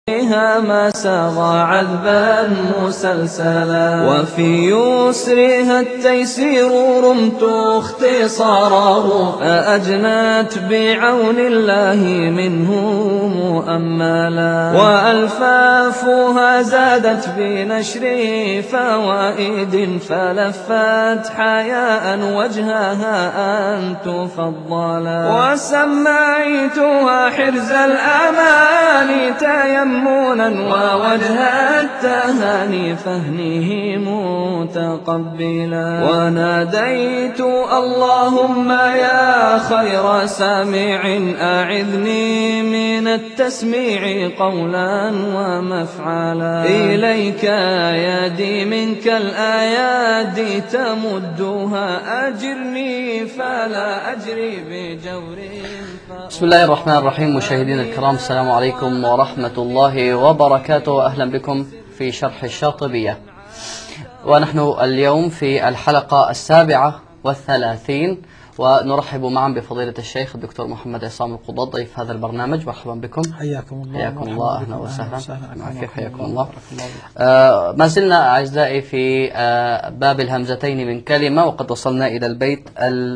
فيها ما ساغ عذبا مسلسلا، وفي يسرها التيسير رمت اختصاره، فأجنت بعون الله منه مؤملا، وألفافها زادت بنشر فوائد، فلفت حياء وجهها أن تفضلا، وسميتها حرز الأمان تيمنا، ووجه التهاني فهنه متقبلا، وناديت اللهم يا خير سامع أعذني من التسميع قولا ومفعلا، إليك يدي منك الآيات تمدها، أجرني فلا أجري بجور. بسم الله الرحمن الرحيم. مشاهدينا الكرام، السلام عليكم ورحمة الله وبركاته. أهلا بكم في شرح الشاطبية، ونحن اليوم في الحلقة 37، ونرحب معا بفضيلة الشيخ الدكتور محمد عصام القضاة ضيف هذا البرنامج. مرحبا بكم. حياكم الله. حياكم الله. أهلا وسهلا. حياكم الله. الله. ما زلنا أعزائي في باب الهمزتين من كلمة، وقد وصلنا إلى البيت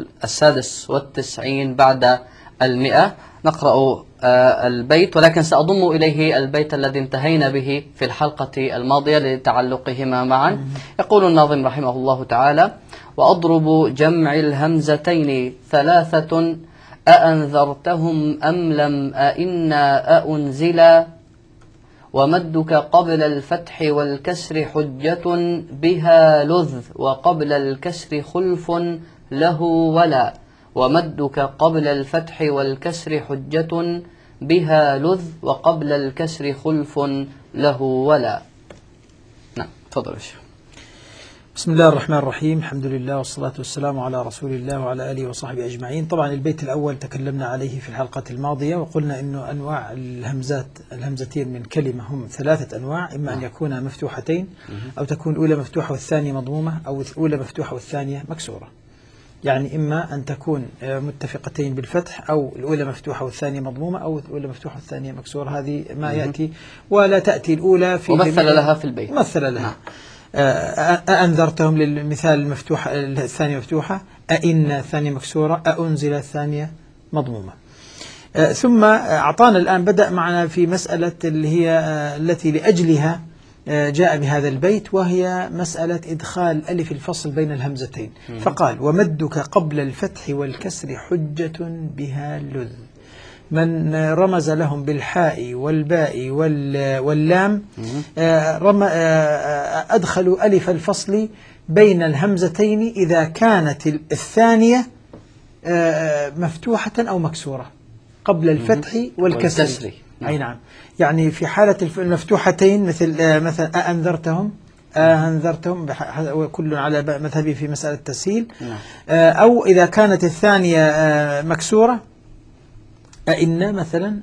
96 بعد 100. نقرأ البيت، ولكن سأضم إليه البيت الذي انتهينا به في الحلقة الماضية لتعلقهما معا. يقول الناظم رحمه الله تعالى: وأضرب جمع الهمزتين ثلاثة، أأنذرتهم أم لم أئنا أأنزلا، ومدك قبل الفتح والكسر حجة بها لذ، وقبل الكسر خلف له ولا، ومدك قبل الفتح والكسر حجة بها لذ، وقبل الكسر خلف له ولا. نعم، تفضل يا شيخ. بسم الله الرحمن الرحيم، الحمد لله والصلاة والسلام على رسول الله وعلى آله وصحبه أجمعين. طبعا البيت الأول تكلمنا عليه في الحلقة الماضية، وقلنا أنه أنواع الهمزتين من كلمة هم 3 أنواع، إما أن يكونا مفتوحتين، أو تكون الأولى مفتوحة والثانية مضمومة، أو الأولى مفتوحة والثانية مكسورة. يعني إما أن تكون متفقتين بالفتح، أو الأولى مفتوحة والثانية مضمومة، أو الأولى مفتوحة والثانية مكسورة. هذه ما يأتي، ولا تأتي الأولى في ومثل لها في البيت. مثل لها. أأنذرتهم للمثال المفتوحة، الثانية مفتوحة، أئن الثانية مكسورة، أأنزل الثانية مضمومة. ثم أعطانا الآن، بدأ معنا في مسألة اللي هي التي لأجلها جاء بهذا البيت، وهي مسألة إدخال ألف الفصل بين الهمزتين. فقال: ومدك قبل الفتح والكسر حجة بها لذ. من رمز لهم بالحاء والباء واللام أدخلوا ألف الفصل بين الهمزتين إذا كانت الثانية مفتوحة أو مكسورة قبل الفتح والكسر. أي نعم. يعني في حالة المفتوحتين مثل أأنذرتهم، وكل على مذهبي في مسألة التسهيل. أو إذا كانت الثانية مكسورة، أئن مثلا،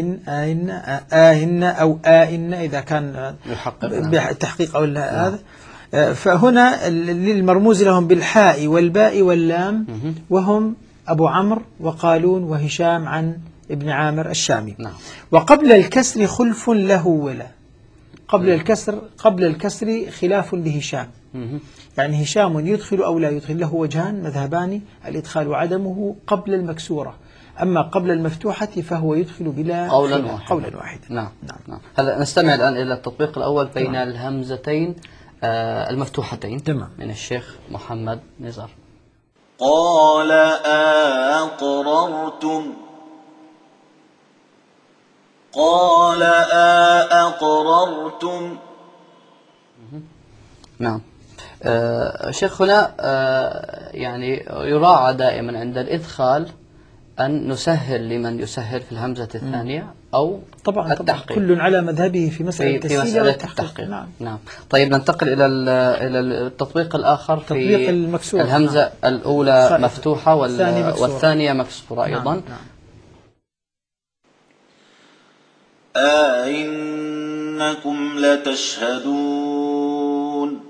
آهن أو آئن إذا كان بتحقيق أو هذا. فهنا للمرموز لهم بالحاء والباء واللام، وهم أبو عمرو وقالون وهشام عن ابن عامر الشامي. وقبل الكسر خلف له ولا. قبل الكسر خلاف لهشام. يعني هشام يدخل أو لا يدخل، له وجهان مذهبان: الإدخال وعدمه قبل المكسورة. أما قبل المفتوحة فهو يدخل بلا قولا واحدا. نعم. هذا نستمع الآن إلى التطبيق الأول بين الهمزتين المفتوحتين. تمام. من الشيخ محمد نزار. قال أقررتم، قال أقررتم. نعم. شيخ، هنا يعني يراعى دائما عند الإدخال أن نسهل لمن يسهل في الهمزة الثانية، أو طبعا كل على مذهبه في مسألة التحقيق. نعم. طيب، ننتقل إلى التطبيق الآخر في المكسور. الهمزة الأولى مفتوحة والثانية مكسورة أيضا. نعم. أئنكم لتشهدون،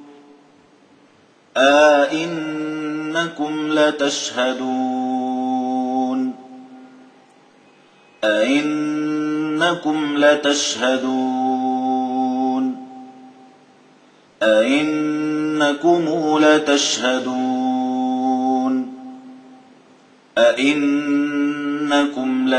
أئنكم لتشهدون، أئنكم أئنكم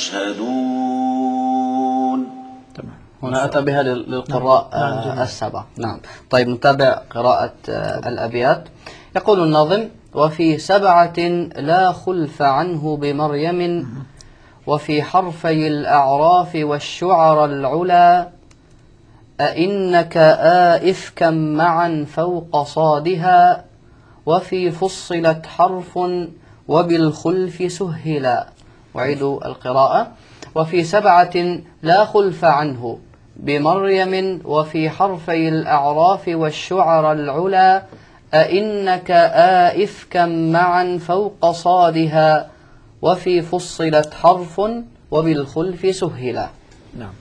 لتشهدون. هنا أتى بها للقراء السبع. نعم. طيب نتابع قراءة الأبيات. يقول الناظم: وفي 7 لا خلف عنه بمريم، وفي حرفي الأعراف والشعر العلا، أئنك إفكا معا فوق صادها، وفي فصلت حرف وبالخلف سهلا. أعيد القراءة: وفي 7 لا خلف عنه بمريم، وفي حرفي الأعراف والشعر العلا، أئنك إفكا معا فوق صادها، وفي فصلت حرف وبالخلف سهلا. نعم.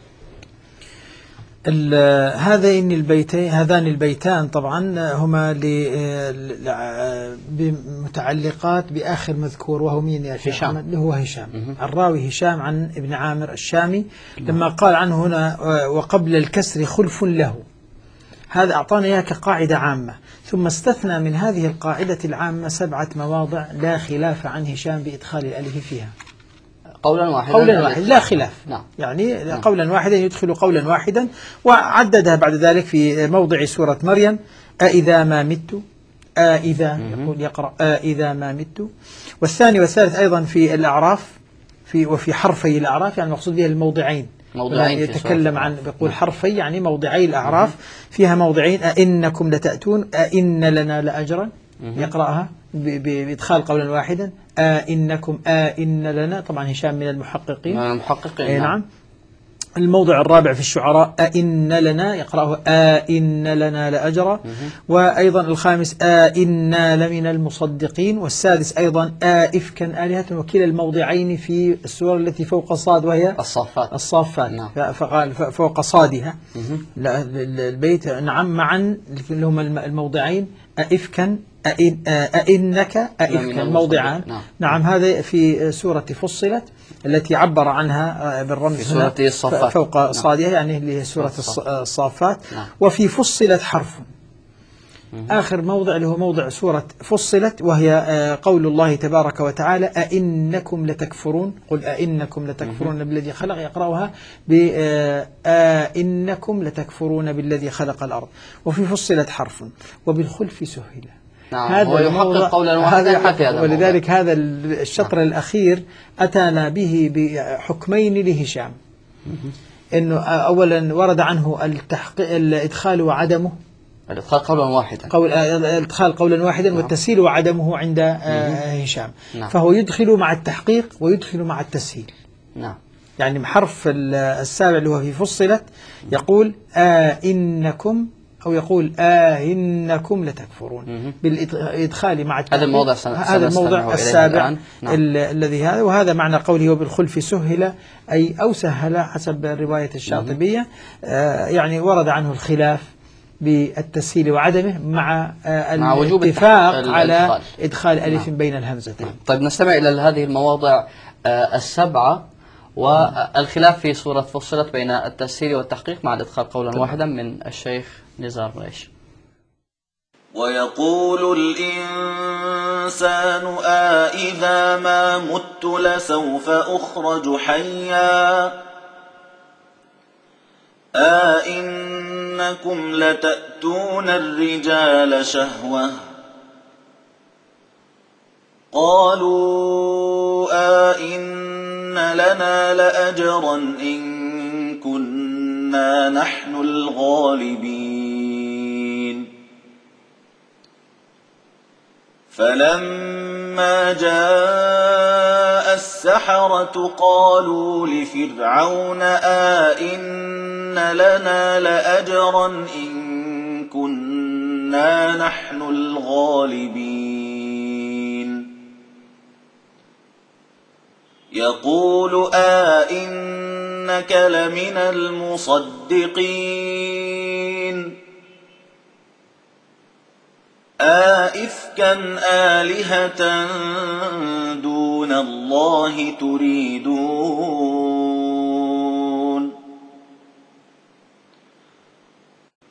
هذان البيتان طبعا هما متعلقات بآخر مذكور، وهو مين يا شيخ أحمد؟ اللي هو هشام. الراوي هشام عن ابن عامر الشامي، لما قال عنه هنا وقبل الكسر خلف له، هذا أعطانا إياه كقاعدة عامة، ثم استثنى من هذه القاعدة العامة 7 مواضع لا خلاف عن هشام بإدخال الألف فيها قولا واحدا لا خلاف. نعم. يعني قولا واحدا يدخل قولا واحدا، وعددها بعد ذلك في موضع سورة مريم: أإذا ما مت، إذا يقول يقرأ إذا ما مت. والثاني والثالث أيضا في الأعراف، وفي حرفي الأعراف، يعني المقصود بها الموضعين يتكلم عن، بيقول حرفي يعني موضعي الأعراف، فيها موضعين: أئنكم لتأتون، أئن لنا لأجرا، يقرأها بإدخال قولا واحدا: إنكم إن لنا. طبعا هشام من المحققين. نعم. الموضع الرابع في الشعراء: أئن لنا، يقرأه إن لنا لأجرا. وأيضا الخامس: إنا لمن المصدقين. والسادس أيضا: إفكا آلهة. وكلا الموضعين في السورة التي فوق صاد، وهي الصافات. نعم. فقال فوق صادها البيت. نعم. معا اللي هم الموضعين: أئفكا، أئنك، أئفكا، موضعان. نعم. هذا في سورة فصلت التي عبر عنها بالرمز هنا فوق صادها، يعني اللي هي سورة الصافات. وفي فصلت حرف، آخر موضع اللي هو موضع سورة فصلت، وهي قول الله تبارك وتعالى: أئنكم لتكفرون، قل أئنكم لتكفرون بالذي خلق، يقرأها بأئنكم لتكفرون بالذي خلق الأرض. وفي فصلت حرف وبالخلف سهلا. نعم. هذا يحقق قولا واحدا، ولذلك هذا الشطر الأخير أتانا به بحكمين لهشام، إنه أولا ورد عنه الإدخال وعدمه، الإدخال قولا واحدا، الإدخال قولا واحدا، والتسهيل وعدمه عند هشام. فهو يدخل مع التحقيق ويدخل مع التسهيل. نعم. يعني حرف السابع اللي هو في فصلت يقول إنكم، أو يقول إنكم لتكفرون، بالإدخال مع التحقيق. هذا الموضع السابع الذي هذا، وهذا معنى قوله وبالخلف سهل، أي أو سهل حسب رواية الشاطبية. يعني ورد عنه الخلاف بالتسهيل وعدمه مع الاتفاق على إدخال ألف بين الهمزتين. طيب نستمع إلى هذه المواضع السبعة، والخلاف في سورة فصلت بين التسهيل والتحقيق مع الإدخال قولا واحدا من الشيخ نزار ريش. ويقول الإنسان أإذا ما مت لسوف أخرج حيا أئنكم لتأتون الرجال شهوة قالوا أئن لنا لأجرا إن كنا نحن الغالبين فلما جاء السحرة قالوا لفرعون أئن لنا لأجرا إن كنا نحن الغالبين يقول أئنك لمن المصدقين أئفكا آلهة دون الله تريدون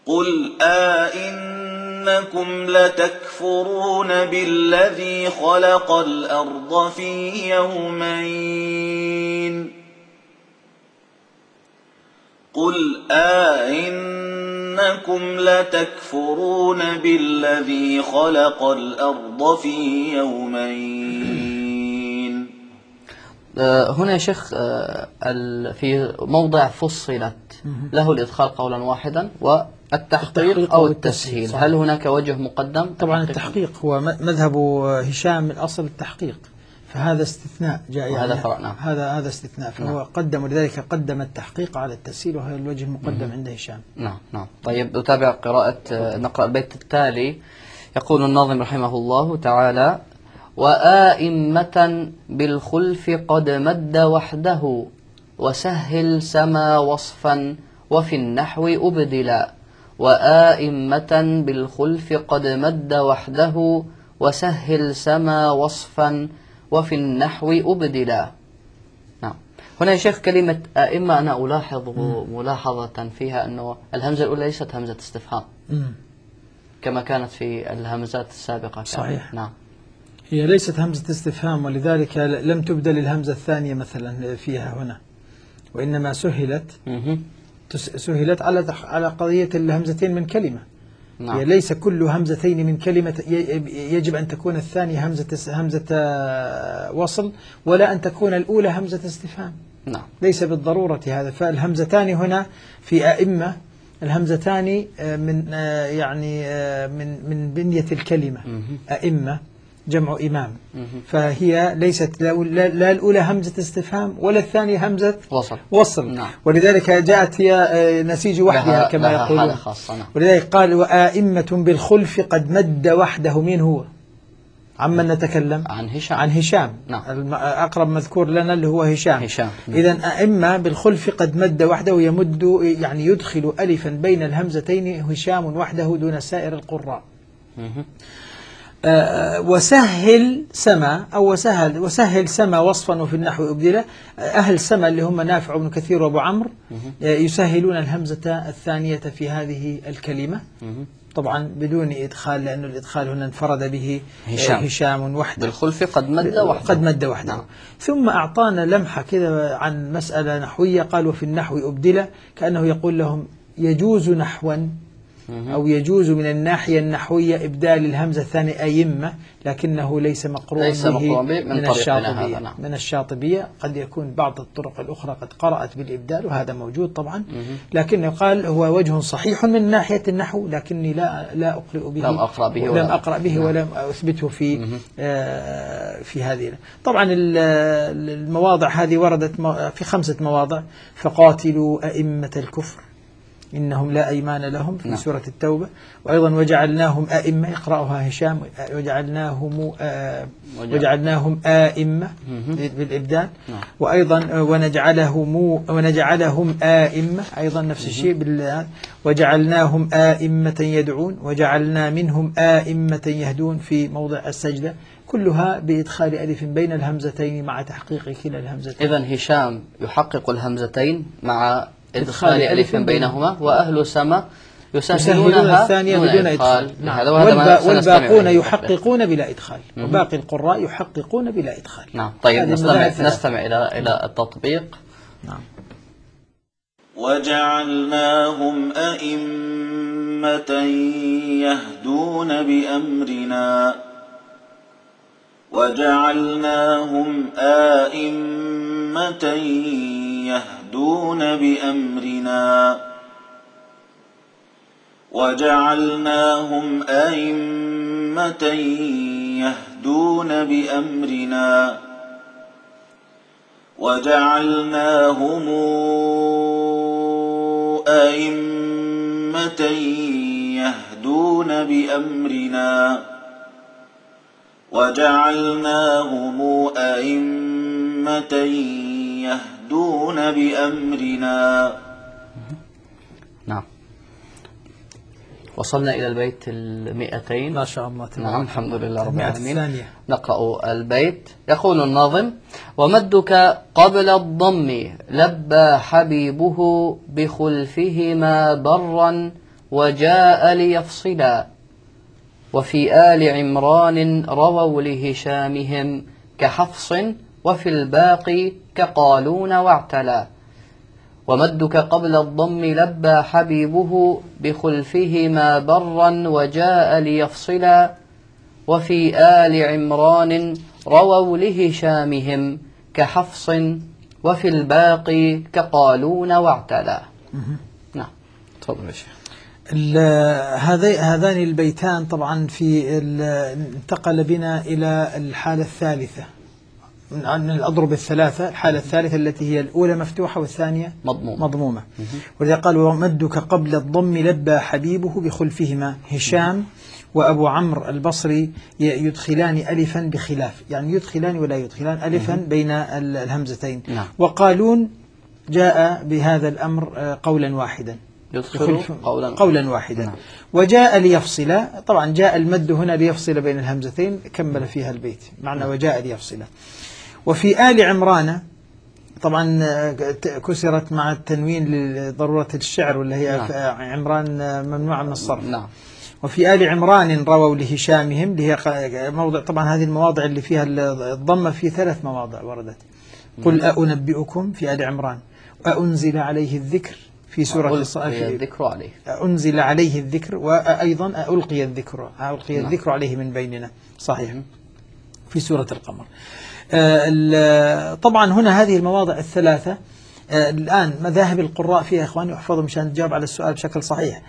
قل إنكم لتكفرون بالذي خلق الأرض في يومين قل إنكم لتكفرون بالذي خلق الأرض في يومين. هنا يا شيخ في موضع فصلت له الإدخال قولا واحدا والتحقيق أو التسهيل، هل هناك وجه مقدم؟ طبعا التحقيق هو مذهب هشام من أصل التحقيق، فهذا استثناء جاء وهذا يعني فرع. نعم. هذا استثناء، فهو قدم، ولذلك قدم التحقيق على التسهيل، وهذا الوجه المقدم عند هشام. نعم نعم. طيب نتابع نقرأ البيت التالي. يقول الناظم رحمه الله تعالى: وآئمة بالخلف قد مد وحده وسهل سما وصفا وفي النحو أبدلا. وآئمة بالخلف قد مد وحده وسهل سما وصفا وفي النحو أبدلا. نعم. هنا يا شيخ كلمة آئمة أنا ألاحظ ملاحظة فيها أنه الهمزة الأولى ليست همزة استفهام كما كانت في الهمزات السابقة. صحيح. نعم. هي ليست همزة استفهام، ولذلك لم تبدل الهمزة الثانية مثلا فيها هنا، وإنما سهلت على قضية الهمزتين من كلمة. نعم. هي ليس كل همزتين من كلمة يجب أن تكون الثانية همزة وصل، ولا أن تكون الأولى همزة استفهام. نعم. ليس بالضرورة هذا. فالهمزتان هنا في آئمة، الهمزتان من بنية الكلمة. آئمة جمع إمام، فهي ليست لا الأولى همزة استفهام ولا الثانية همزة وصل. نعم. ولذلك جاءت هي نسيج وحدها كما يقولون. نعم. ولذلك قال: وآئمة بالخلف قد مد وحده. مين هو؟ عمن نتكلم؟ عن هشام. نعم. أقرب مذكور لنا اللي هو هشام. إذن آئمة بالخلف قد مد وحده، يمد يعني يدخل ألفا بين الهمزتين هشام وحده دون سائر القراء. وسهل سما أو وسهل سما وصفا وفي النحو أبدله. أهل سما اللي هم نافع بن كثير وأبو عمرو يسهلون الهمزة الثانية في هذه الكلمة، طبعا بدون إدخال، لأن الإدخال هنا انفرد به هشام وحده. بالخلف قد مد وحده. نعم. ثم أعطانا لمحة كذا عن مسألة نحوية، قال: وفي النحو أبدله، كأنه يقول لهم يجوز نحوا أو يجوز من الناحية النحوية إبدال الهمزة الثانية أئمة، لكنه ليس مقرون به من الشاطبية. قد يكون بعض الطرق الأخرى قد قرأت بالإبدال، وهذا موجود طبعا، لكنه قال هو وجه صحيح من ناحية النحو، لكني لا أقرأ به، لم أقرأ به ولم أثبته في هذه. طبعا المواضع هذه وردت في 5 مواضع: فقاتلوا أئمة الكفر إنهم لا أيمان لهم في سورة التوبة، وأيضا وجعلناهم آئمة، يقرأها هشام، وجعلناهم آئمة بالإبدال، وأيضا ونجعلهم آئمة، أيضا نفس الشيء وجعلناهم آئمة يدعون، وجعلنا منهم آئمة يهدون في موضع السجدة، كلها بإدخال ألف بين الهمزتين مع تحقيق كلا الهمزتين. إذن هشام يحقق الهمزتين مع إدخال ألف بينهما، وأهل سما يسهلونها الثانية بدون إدخال. نعم. والباقون يحققون بلا إدخال، وباقي القراء يحققون بلا إدخال. نعم. طيب نستمع إلى التطبيق. نعم. وجعلناهم أئمة يهدون بأمرنا وجعلناهم أئمة يهدون بأمرنا وجعلناهم أئمة يهدون بأمرنا وجعلناهم أئمة يهدون بأمرنا وجعلناهم أئمة يهدون بأمرنا. نعم. وصلنا إلى البيت 200. ما شاء الله. نعم. الحمد لله رب العالمين. نقرأ البيت. يقول الناظم: ومدك قبل الضم لبى حبيبه بخلفهما برا وجاء ليفصلا. وفي آل عمران رووا لهشامهم كحفص وفي الباقي كقالون واعتلى. ومدك قبل الضم لبى حبيبه بخلفهما برا وجاء ليفصلا. وفي آل عمران رووا لهشامهم كحفص وفي الباقي كقالون واعتلى. نعم تفضل يا شيخ. هذان البيتان طبعا انتقل بنا إلى الحالة الثالثة من الأضرب الثلاثة. الحالة الثالثة التي هي الأولى مفتوحة والثانية مضمومة. ولذا قال ومدك قبل الضم لبى حبيبه بخلفهما هشام وأبو عمرو البصري يدخلان ألفا بخلاف، يعني يدخلان ولا يدخلان ألفا بين الهمزتين. وقالون جاء بهذا الأمر قولا واحدا، يدخل قولا واحدا. وجاء ليفصل، طبعا جاء المد هنا ليفصل بين الهمزتين، كمل فيها البيت معنى وجاء ليفصل. وفي آل عمران طبعا كسرت مع التنوين لضرورة الشعر، ولا هي عمران ممنوعة من الصرف. وفي آل عمران رووا لهشامهم، اللي هي موضع، طبعا هذه المواضع اللي فيها الضمة في 3 مواضع وردت. قل أنبئكم في آل عمران، أنزل عليه الذكر في سورة الذكر عليه، أنزل عليه الذكر، وأيضا ألقي الذكر عليه من بيننا، صحيح، في سورة القمر. طبعا هنا هذه المواضع الثلاثة الآن مذاهب القراء فيها إخواني، احفظوا مشان تجاوب على السؤال بشكل صحيح.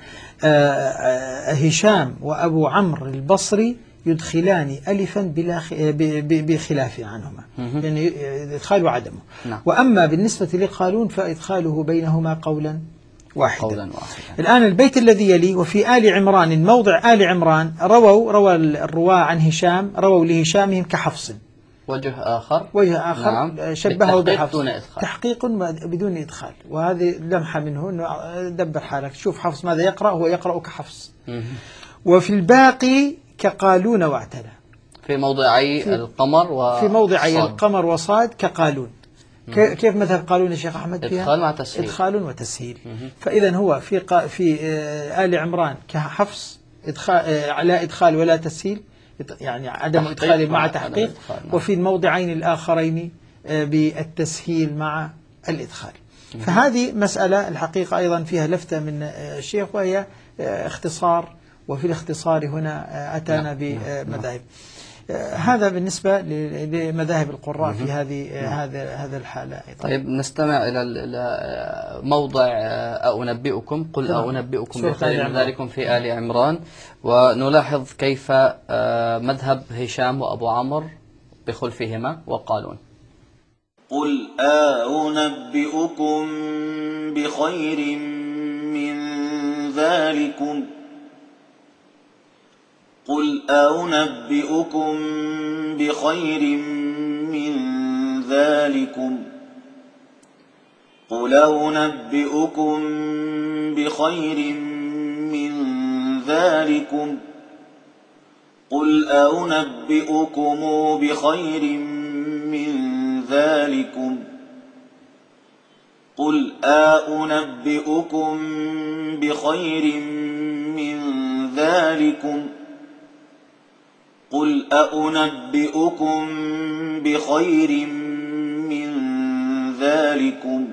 هشام وأبو عمرو البصري يدخلان ألفا بخلاف عنهما، يعني إدخال وعدمه. وأما بالنسبة لقالون فإدخاله بينهما قولا واحدا. الآن البيت الذي يلي وفي آل عمران، موضع آل عمران روى الرواة عن هشام، رووا لهشامهم كحفص، وجه آخر نعم. شبهه بحفص، تحقيق بدون إدخال. وهذه لمحة منه أنه دبر حالك، شوف حفص ماذا يقرأ، هو يقرأ كحفص. وفي الباقي كقالون واعتلى، في موضعي القمر في موضعي القمر وصاد كقالون. كيف مذهب قالون يا شيخ أحمد فيها؟ إدخال مع تسهيل، إدخال وتسهيل. فإذا هو في آل عمران كحفص لا إدخال ولا تسهيل، يعني عدم إدخال مع تحقيق. وفي الموضعين الآخرين بالتسهيل مع الإدخال. فهذه مسألة الحقيقة أيضا فيها لفتة من الشيخ، وهي اختصار، وفي الاختصار هنا أتانا بمذاهب. هذا بالنسبة لمذاهب القراء في هذا الحالة أيضا. طيب نستمع إلى موضع أنبئكم، قل أنبئكم بخير من ذلكم في آل عمران، ونلاحظ كيف مذهب هشام وأبو عمرو بخلفهما وقالون. قل أنبئكم بخير من ذلكم، قل أنبئكم بخير من ذلكم، قل أنبئكم بخير من ذلكم، قل أنبئكم بخير من ذلكم، قل أنبئكم بخير من ذلكم، قل أنبئكم بخير من ذلكم.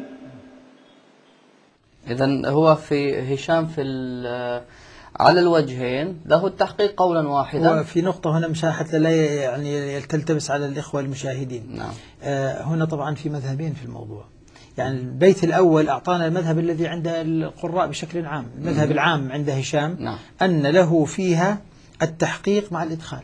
إذن هو في هشام على الوجهين له التحقيق قولا واحدا. وفي نقطة هنا مش حتى لا يعني تلتبس على الإخوة المشاهدين. نعم. هنا طبعا في مذهبين في الموضوع. يعني البيت الأول أعطانا المذهب الذي عند القراء بشكل عام، المذهب العام عند هشام. نعم. أن له فيها التحقيق مع الإدخال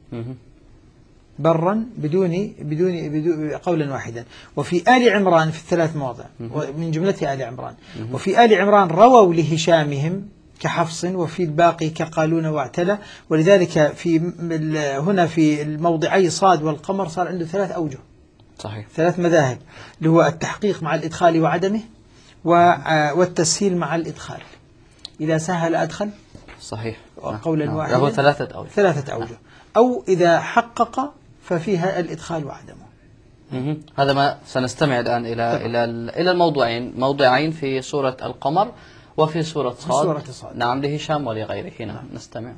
برا بدون قولا واحدا. وفي آل عمران في 3 مواضع من جملة آل عمران. وفي آل عمران رووا لهشامهم كحفص، وفي الباقي كقالون واعتلى. ولذلك هنا في الموضعي صاد والقمر صار عنده 3 أوجه، صحيح، 3 مذاهب، اللي هو التحقيق مع الإدخال وعدمه، والتسهيل مع الإدخال. إذا سهل أدخل، صحيح، قولا واحدا، له 3 أوجه، 3 أوجه. أو إذا حقق ففيها الإدخال وعدمه. هذا ما سنستمع الآن إلى الموضعين في سورة القمر وفي سورة صاد. سورة صاد. نعم، لهشام ولغيره. نعم، نستمع.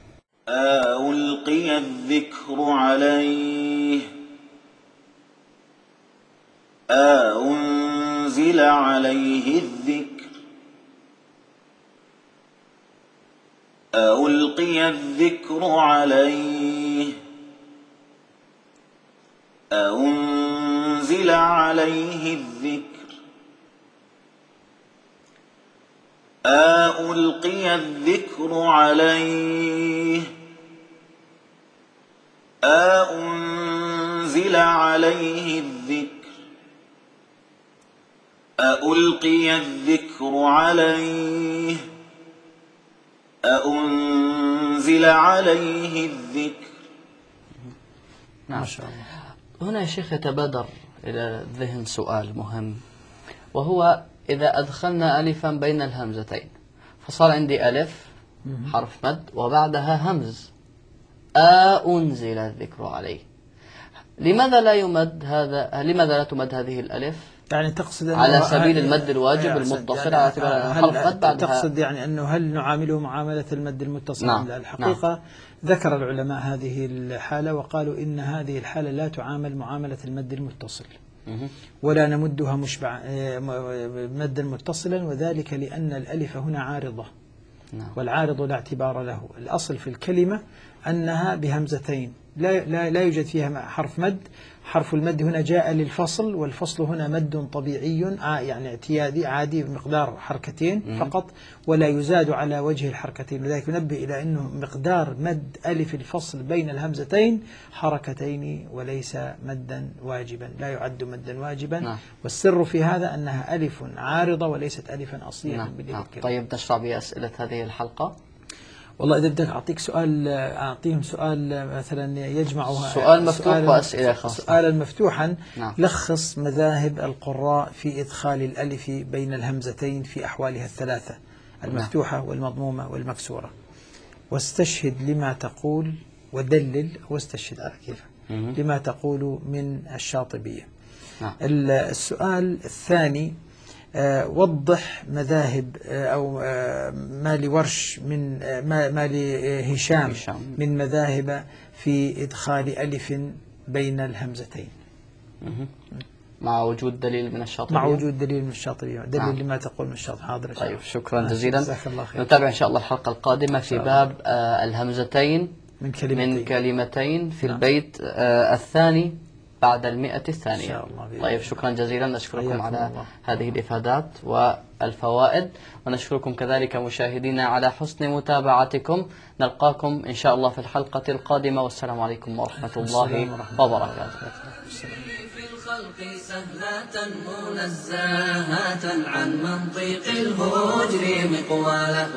ألقي الذكر عليه أنزل عليه الذكر ألقي الذكر عليه أنزل عليه الذكر ألقي الذكر عليه أنزل عليه الذكر ألقي الذكر عليه أنزل عليه الذكر. نعم. ما شاء الله. هنا يا شيخ يتبادر إلى الذهن سؤال مهم، وهو إذا أدخلنا ألفا بين الهمزتين فصار عندي ألف حرف مد وبعدها همز، أنزل الذكر عليه، لماذا لا يمد هذا؟ لماذا لا تمد هذه الألف؟ يعني تقصد على سبيل المد الواجب المتصل، يعني على سبيل حرف مد بعدها. تقصد يعني أنه هل نعامله معاملة المد المتصل؟ نعم. الحقيقة نعم. ذكر العلماء هذه الحالة وقالوا إن هذه الحالة لا تعامل معاملة المد المتصل، ولا نمدها مدا متصلا، وذلك لأن الألف هنا عارضة. نعم. والعارض لا اعتبار له. الأصل في الكلمة أنها بهمزتين، لا يوجد فيها حرف مد. حرف المد هنا جاء للفصل، والفصل هنا مد طبيعي يعني اعتيادي عادي بمقدار حركتين فقط، ولا يزاد على وجه الحركتين. لذلك ننبه إلى أنه مقدار مد ألف الفصل بين الهمزتين حركتين وليس مدا واجبا، لا يعد مدا واجبا. نعم. والسر في هذا أنها ألف عارضة وليست ألفا أصلية. نعم. طيب، نشرع بأسئلة هذه الحلقة. والله إذا بدك أعطيك سؤال، أعطيهم سؤال مثلا يجمعها سؤال مفتوح وأسئلة خاصة. سؤالا مفتوحا. نعم. لخص مذاهب القراء في إدخال الألف بين الهمزتين في أحوالها الثلاثة، المفتوحة والمضمومة والمكسورة، واستشهد لما تقول ودلل، واستشهد على كيف لما تقول من الشاطبية. نعم. السؤال الثاني، وضح مذاهب أو ما لورش من ما لهشام من مذاهب في إدخال ألف بين الهمزتين مع وجود دليل من الشاطبية. مع وجود دليل من الشاطبية، دليل نعم. لما تقول من الشاطبية. حاضر. طيب، شكرا جزيلا. الله نتابع إن شاء الله الحلقة القادمة في باب الهمزتين من كلمتين في نعم. البيت الثاني بعد 100 الثانية. إن شاء الله. طيب، شكرا جزيلا، نشكركم على هذه الإفادات والفوائد، ونشكركم كذلك مشاهدينا على حسن متابعتكم. نلقاكم إن شاء الله في الحلقة القادمة، والسلام عليكم ورحمة الله وبركاته. الخلق سهلة منزهة عن منطق الهجر مقوالا،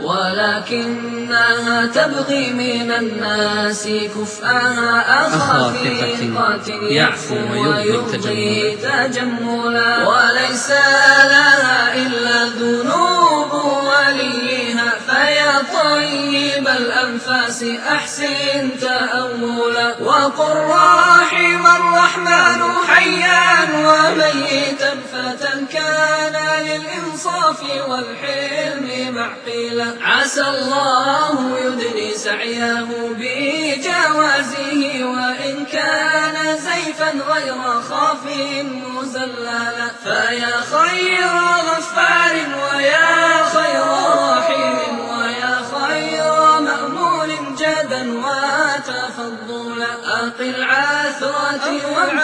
ولكنها تبغي من الناس كفءها أخا ثقة يعفو ويرضي تجملا، وليس لها إلا ذنوب وليها، فيا طيب الأنفاس أحسن تأولا، وقل رحم الرحمن حيا وميتا فتى كان للإنصاف والحلم معقلا، عسى الله يدني سعيه بجوازه، وإن كان زيفا غير خاف مزللا، فيا خير غفار ويا خير رحيم ويا خير مأمول جدا وتفضلا، أقل عثرة